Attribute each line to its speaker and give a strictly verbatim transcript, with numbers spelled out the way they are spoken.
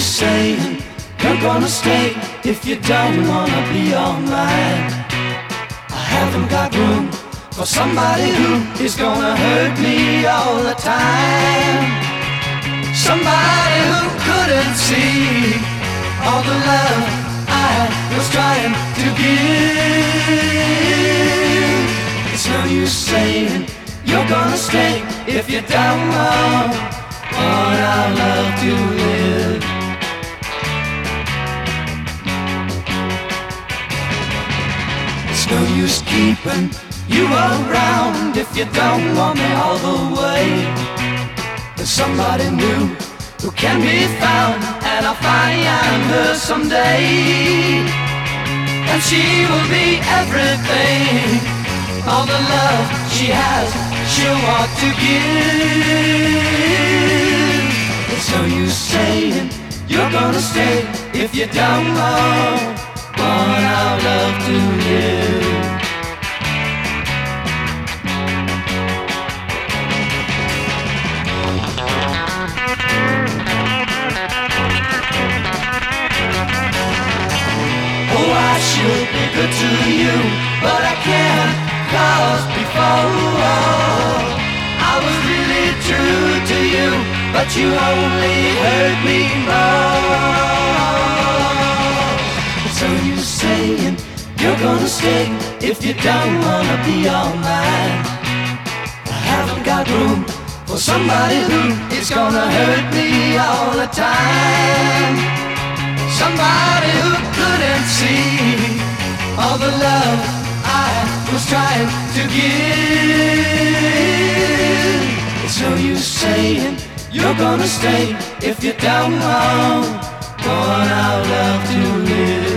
Speaker 1: saying you're gonna stay if you don't wanna be all mine. I haven't got room for somebody who is gonna hurt me all the time. Somebody who couldn't see all the love I was trying to give. It's no use saying you're gonna stay if you don't know what I love to live. It's no use keeping you around if you don't want me all the way. There's somebody new who can be found, and I'll find her someday. And she will be everything, all the love she has, she'll want to give. It's no use saying you're gonna stay if you don't know what I love to live. Oh, I should be good to you, but I can't, 'cause before I was really true to you, but you only hurt me more. So you saying you're gonna stay if you don't wanna be all mine. I haven't got room for somebody who is gonna hurt me all the time. Somebody who couldn't see all the love I was trying to give. It's no use saying you're gonna stay if you don't know what I love to live.